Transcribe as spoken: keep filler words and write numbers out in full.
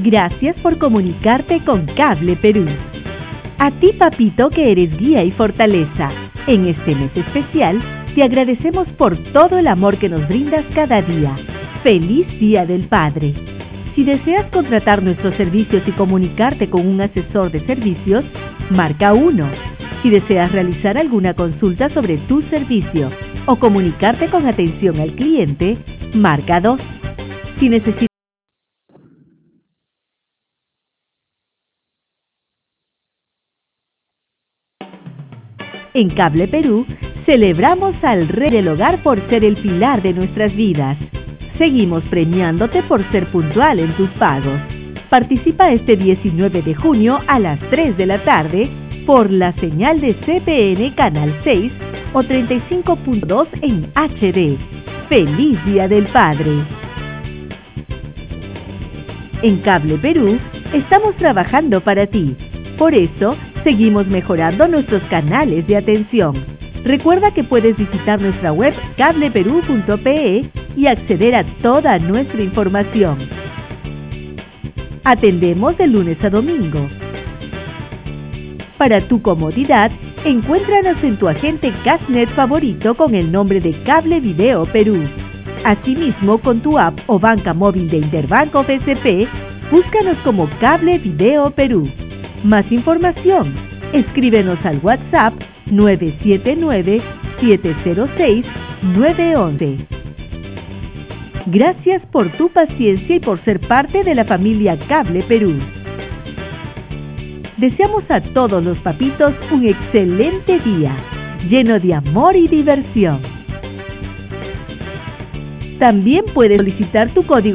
Gracias por comunicarte con Cable Perú. A ti, papito, que eres guía y fortaleza, en este mes especial, te agradecemos por todo el amor que nos brindas cada día. ¡Feliz Día del Padre! Si deseas contratar nuestros servicios y comunicarte con un asesor de servicios, marca uno. Si deseas realizar alguna consulta sobre tu servicio o comunicarte con atención al cliente, marca dos. Si necesitas En Cable Perú, celebramos al Rey del Hogar por ser el pilar de nuestras vidas. Seguimos premiándote por ser puntual en tus pagos. Participa este diecinueve de junio a las tres de la tarde por la señal de C P N Canal seis o treinta y cinco punto dos en H D. ¡Feliz Día del Padre! En Cable Perú, estamos trabajando para ti. Por eso, seguimos mejorando nuestros canales de atención. Recuerda que puedes visitar nuestra web cable perú punto pe y acceder a toda nuestra información. Atendemos de lunes a domingo. Para tu comodidad, encuéntranos en tu agente Cashnet favorito con el nombre de Cable Video Perú. Asimismo, con tu app o banca móvil de Interbanco B C P, búscanos como Cable Video Perú. Más información, escríbenos al WhatsApp nueve siete nueve, siete cero seis, nueve uno uno. Gracias por tu paciencia y por ser parte de la familia Cable Perú. Deseamos a todos los papitos un excelente día, lleno de amor y diversión. También puedes solicitar tu código